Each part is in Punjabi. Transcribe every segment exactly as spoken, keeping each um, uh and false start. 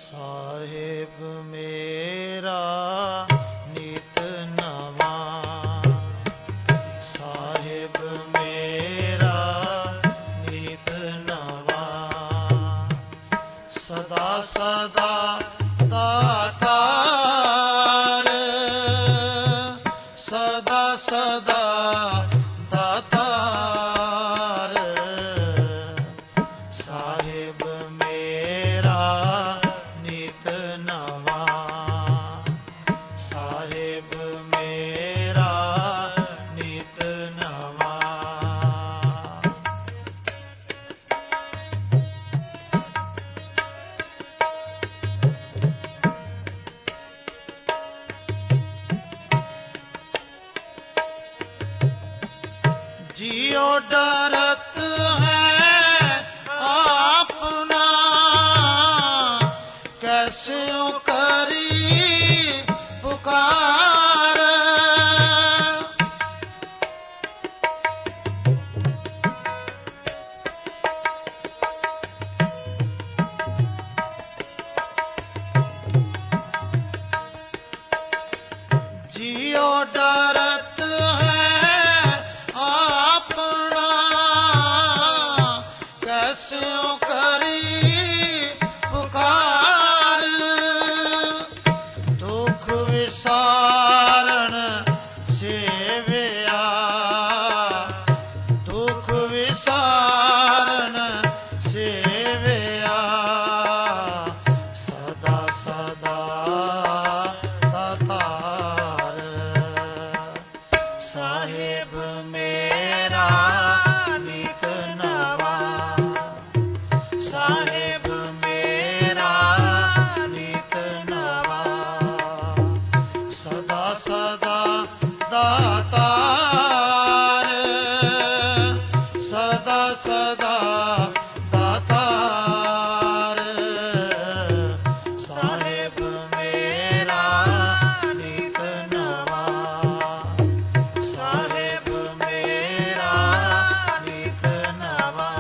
ਸਾਹਿਬ ਮੇਰਾ ਨਿਤ ਨਵਾਂ, ਸਾਹਿਬ ਮੇਰਾ ਨਿਤ ਨਵਾਂ, ਸਦਾ ਸਦਾ ਦਾਤਾਰ, ਸਦਾ ਸਦਾ ਦਾਤਾਰ, ਸਾਹਿਬ ਮੇਰਾ ਨਿਤ ਨਵਾਂ, ਸਾਹਿਬ ਮੇਰਾ ਨਿਤ ਨਵਾਂ। जियो डरत है आपना, कैसे करी पुकार, जियो डरत है आपना, कैसे करी पुकार, दुख विसारण सेविया, दुख विसारण सेविया, सदा सदा दातार, ਸਾਹਿਬ ਮੇਰਾ ਨਿਤ ਨਵਾਂ, ਸਾਹਿਬ ਮੇਰਾ ਨਿਤ ਨਵਾਂ, ਸਦਾ ਸਦਾ ਦਾਤਾਰ, ਸਦਾ ਸਦਾ ਦਾਤਾਰ, ਸਾਹਿਬ ਮੇਰਾ ਨਿਤ ਨਵਾਂ, ਸਾਹਿਬ ਮੇਰਾ ਨਿਤ ਨਵਾਂ।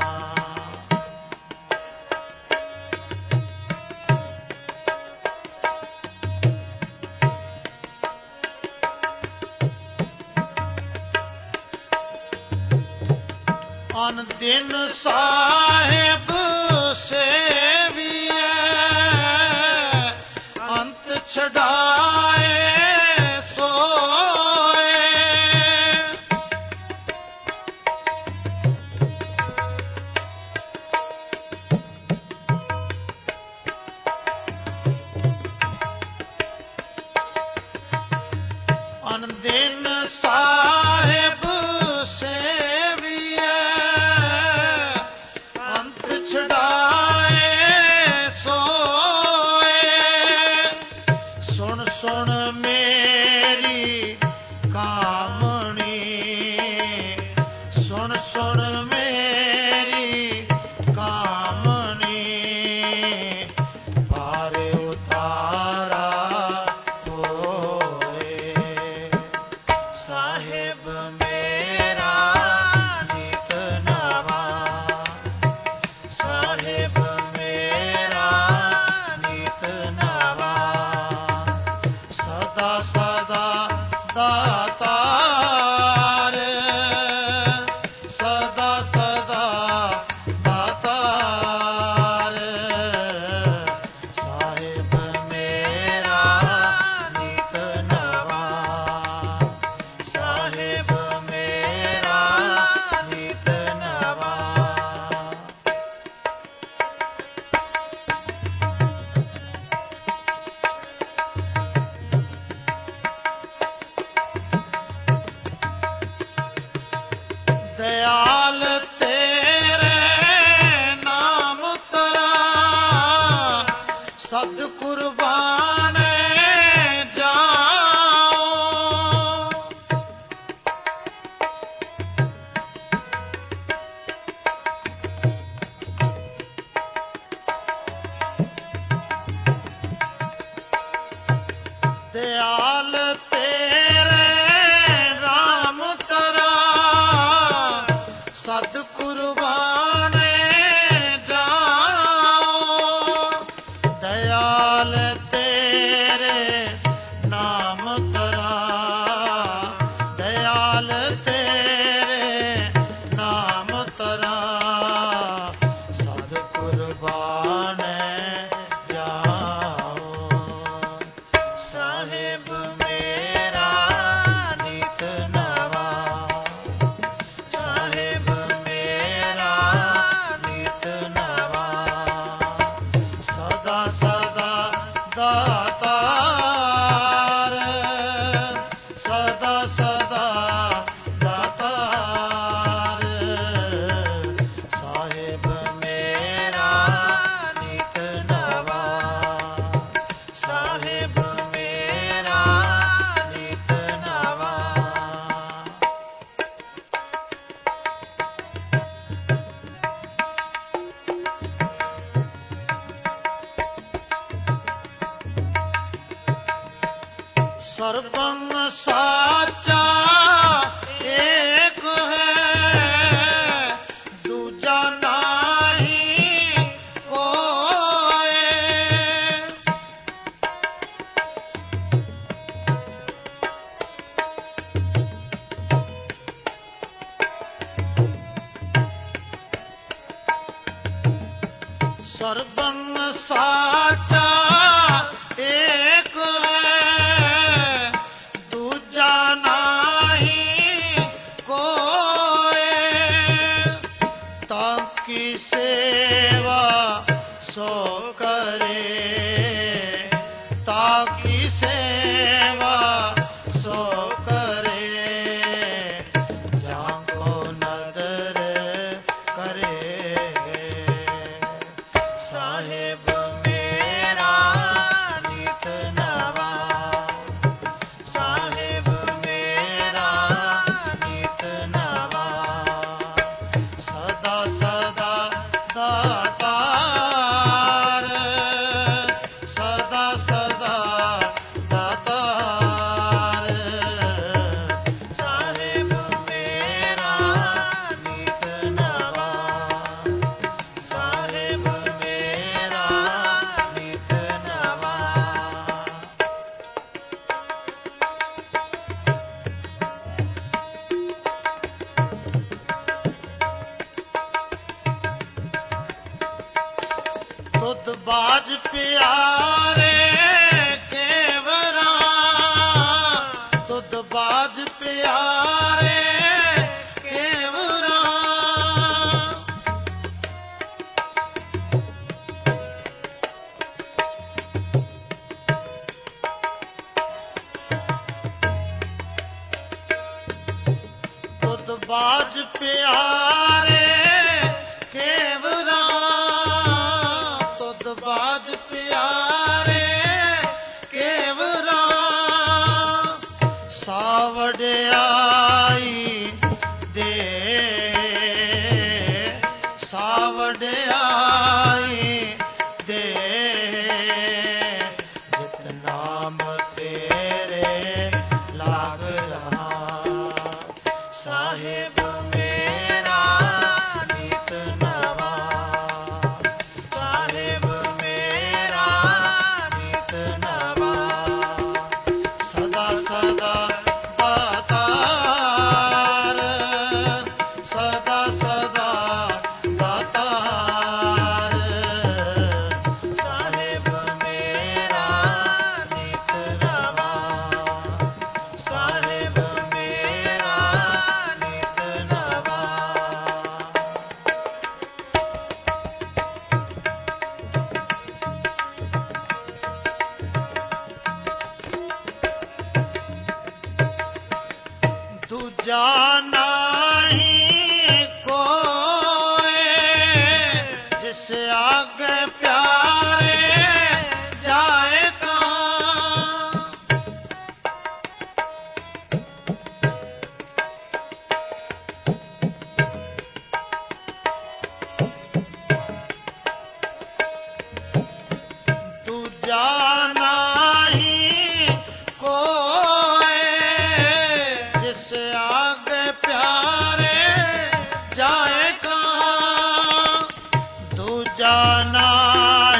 ਅਨ ਦਿਨ ਸਾਹਿਬ ਸੇਵੀਐ, ਅੰਤ ਛਡਾਏ ਸੋਏ, ਅਨ ਦਿਨ ਸਾਹਿਬ ਸੇਵੀਐ, ਅੰਤ ਛਡਾਏ ਸੋਏ, ਸੁਣ ਸੁਣ ਮੇਰੀ ਕਾਮਣੀ, ਸੁਣ ਸੁਣ ਮੇਰੀ ਕਾਮਣੀ, ਪਾਰ ਉਤਾਰਾ ਹੋਏ, ਸਾਹਿਬ ਮੇਰਾ ਨਿਤ ਨਵਾਂ, ਸਾਹਿਬ ਮੇਰਾ ਨਿਤ ਨਵਾਂ, ਸਦਾ ਸਦਾ ਦਾਤਾਰ, ਸਦਾ ਸਦਾ ਦਾਤਾਰ, ਸਾਹਿਬ ਮੇਰਾ ਨਿਤ ਨਵਾਂ, ਸਾਹਿਬ ਮੇਰਾ ਨਿਤ ਨਵਾਂ। दयाल तेरे नाम तरा, सद कुर्बान जाओ, दयाल तेरे राम तरा, सद कुर्बान जाओ, दया ਕੁਰਬਾਨ ਜਾਓ। ਸਾਹਿਬ ਮੇਰਾ ਨਿਤ ਨਵਾ, ਸਾਹਿਬ ਮੇਰਾ ਨਿਤ ਨਵਾ, ਸਦਾ ਸਦਾ ਦਾਤਾਰ, ਸਦਾ ਸਦਾ ਦਾਤਾਰ। ਸਾਹਿਬ ਮੇਰਾ ਨਿਤ ਨਵਾ, ਸਾਹਿਬ ਮੇਰਾ ਨਿਤ ਨਵਾ। ਸਰਬੰ ਸਾਚਾ ਏਕ ਹੈ, ਦੂਜਾ ਨਾਹੀ ਕੋਇ। ਸਰਬੰ ਸਾਚਾ ਏਕ ਹੈ, ਦੂਜਾ ਨਾਹੀ ਕੋਇ। ਤਾਂ ਕੀ ਸੇਵਾ ਸੋ ਕਰੇ, ਤਾਂ ਕੀ ਸੇਵਾ ਸੋ ਕਰੇ, ਜਾਂ ਕੋ ਨਦਰ ਕਰੇ। ਸਾਹਿਬ ਮੇਰਾ ਨਿਤ ਨਵਾ, ਸਾਹਿਬ ਮੇਰਾ ਨਿਤ ਨਵਾ, ਸਦਾ ਸਦਾ ਦਾਤਾਰ, ਸਦਾ ਸਦਾ ਦਾਤਾਰ। ਸਾਹਿਬ ਮੇਰਾ ਨਿਤ ਨਵਾ, ਸਾਹਿਬ ਮੇਰਾ ਨਿਤ ਨਵਾ। ਦੁੱਧ ਬਾਜ ਪਿਆਰੇ ਕੇਵਰਾਂ, ਦੁੱਧ ਬਾਜ ਪਿਆਰੇ ਕੇਵਰਾਂ। ਦੁੱਧ ਬਾਜ ਪਿਆਰੇ ਕੇਵਰਾਂ, ਦੁੱਧ ਬਾਜ ਪਿਆਰੇ ਕੇਵਰਾਂ। ਸਾਵੜਿਆਈ ਦੇ, ਸਾਵੜਿਆਈ ਦੇ, ਜਿਤ ਨਾਮ ਤੇਰੇ ਲਾਗ ਰਹਾ। ਸਾਹਿਬ ਮੇਰਾ ਨਿਤ ਨਵਾ, ਸਾਹਿਬ ਮੇਰਾ ਨਿਤ ਨਵਾ, ਸਦਾ ਸਦਾ ਦਾਤਾਰ, ਸਦਾ ਸਦਾ ਦਾਤਾਰ। ਸਾਹਿਬ ਮੇਰਾ ਨਿਤ ਨਵਾ, ਸਾਹਿਬ ਮੇਰਾ ਨਿਤ ਨਵਾ। ਦੂਜਾ ਨਾਹੀ ਕੋਇ, ਜਿਸ ਆਗੇ ਪਿਆਰੇ ਜਾਏ ਕਾਂ। ਦੂਜਾ ਨਾਹੀ ਕੋਇ, ਜਿਸ ਆਗੇ ਪਿਆਰੇ ਜਾਏ ਕਾਂ। ਦੂਜਾ ਨਾਹੀ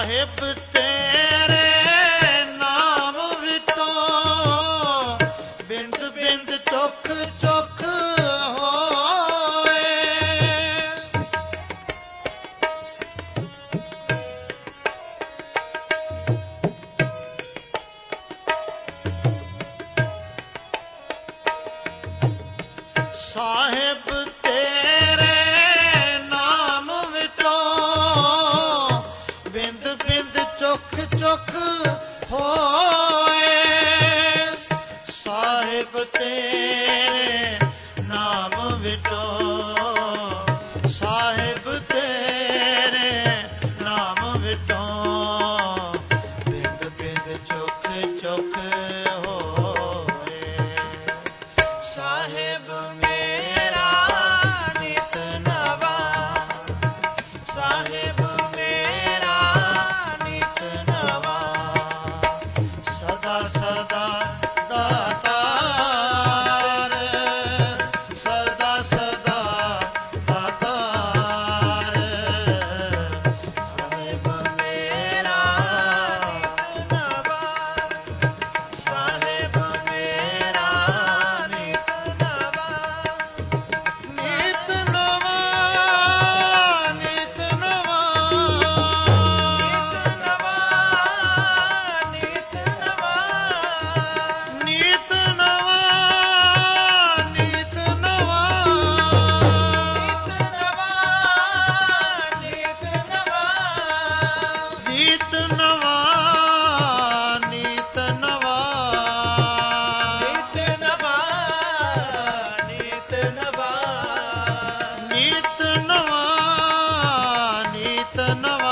ਸਾਹਿਬ ਤੇਰੇ ਨਾਮ ਵਿਟੋ ਬਿੰਦ ਬਿੰਦ ਚੁੱਖ ਚੁੱਖ ਹੋਏ। ਸਾਹਿਬ ਤੇਰੇ ਨਾਮ ਵਿਟੋ ਬਿੰਦ ਬਿੰਦ ਚੁੱਖ ਚੁੱਖ ਹੋਏ। ਸਾਹਿਬ ਤੇਰੇ ਨਾਮ ਵਿਟੋ ਸਾਹਿਬ ਤੇਰੇ ਨਾਮ ਵਿਟੋ ਬਿੰਦ ਬਿੰਦ ਚੁੱਖ ਚੁੱਖ ਹੋਏ। ਸਾਹਿਬ ਮੇਰਾ ਨਿਤ ਨਵਾ ਸਾਹਿਬ ਮੇਰਾ ਨਿਤ ਨਵਾ ਸਦਾ ਸਦਾ ਦਾਤਾਰ ਸਦਾ ਸਦਾ ਦਾਤਾਰ ਸਾਹਿਬ ਮੇਰਾ ਨਿਤ ਨਵਾ ਸਾਹਿਬ ਮੇਰਾ ਨਿਤ ਨਵਾ ਨਿਤ ਨਵਾ ਨਿਤ ਨਵਾ ਨਿਤ ਨਵਾ ਨਿਤ ਨਵਾ ਨਿਤ ਨਵਾ ਨਿਤ ਨਵਾ ਨਿਤ ਨਵਾ ਨਿਤ ਨਵਾ ਨਿਤ ਨਵਾ ਨਿਤ ਨਵਾ ਨਿਤ ਨਵਾ ਨਿਤ ਨਵਾ ਨਿਤ ਨਵਾ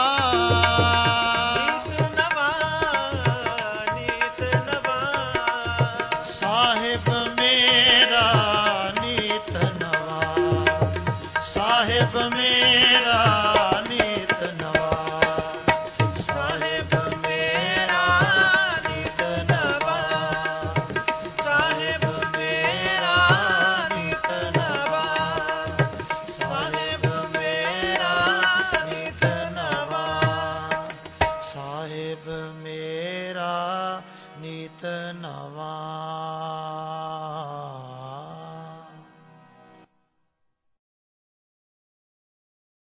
ਨਿਤ ਨਵਾ ਸਾਹਿਬ ਮੇਰਾ ਨਿਤ ਨਵਾ ਸਾਹਿਬ ਮੇਰਾ ਨਿਤ ਨਵਾ ਸਾਹਿਬ ਮੇਰਾ ਨਿਤ ਨਵਾ ਸਾਹਿਬ ਮੇਰਾ ਨਿਤ ਨਵਾ ਸਾਹਿਬ ਮੇਰਾ ਨਿਤ ਨਵਾ ਸਾਹਿਬ ਮੇਰਾ ਨਿਤ ਨਵਾ।